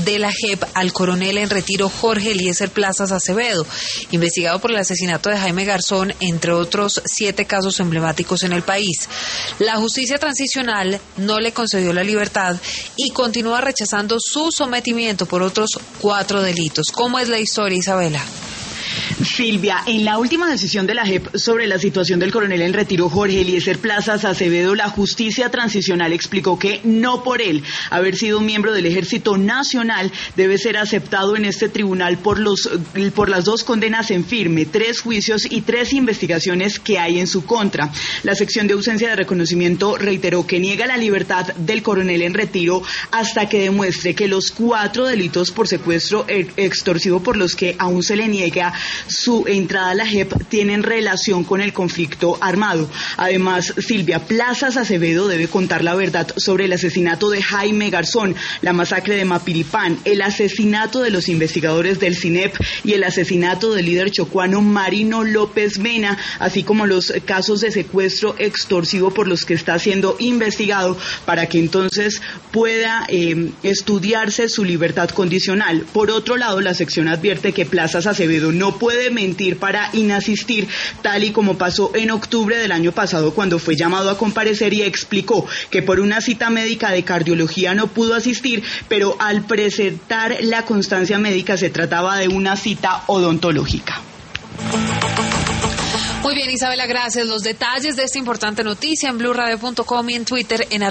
de la JEP al coronel en retiro Jorge Eliezer Plazas Acevedo, investigado por el asesinato de Jaime Garzón, entre otros 7 casos emblemáticos en el país. La justicia transicional no le concedió la libertad y continúa rechazando su sometimiento por otros 4 delitos. ¿Cómo es la historia, Isabela? Silvia, en la última decisión de la JEP sobre la situación del coronel en retiro Jorge Eliezer Plazas Acevedo, la justicia transicional explicó que no por él haber sido miembro del Ejército Nacional debe ser aceptado en este tribunal por las 2 condenas en firme, 3 juicios y 3 investigaciones que hay en su contra. La sección de ausencia de reconocimiento reiteró que niega la libertad del coronel en retiro hasta que demuestre que los 4 delitos por secuestro extorsivo por los que aún se le niega su entrada a la JEP tienen relación con el conflicto armado. Además, Silvia, Plazas Acevedo debe contar la verdad sobre el asesinato de Jaime Garzón, la masacre de Mapiripán, el asesinato de los investigadores del CINEP y el asesinato del líder chocuano Marino López Mena, así como los casos de secuestro extorsivo por los que está siendo investigado, para que entonces pueda estudiarse su libertad condicional. Por otro lado, la sección advierte que Plazas Acevedo no puede mentir para inasistir, tal y como pasó en octubre del año pasado cuando fue llamado a comparecer y explicó que por una cita médica de cardiología no pudo asistir, pero al presentar la constancia médica se trataba de una cita odontológica. Muy bien, Isabela, gracias. Los detalles de esta importante noticia en blurradio.com y en Twitter en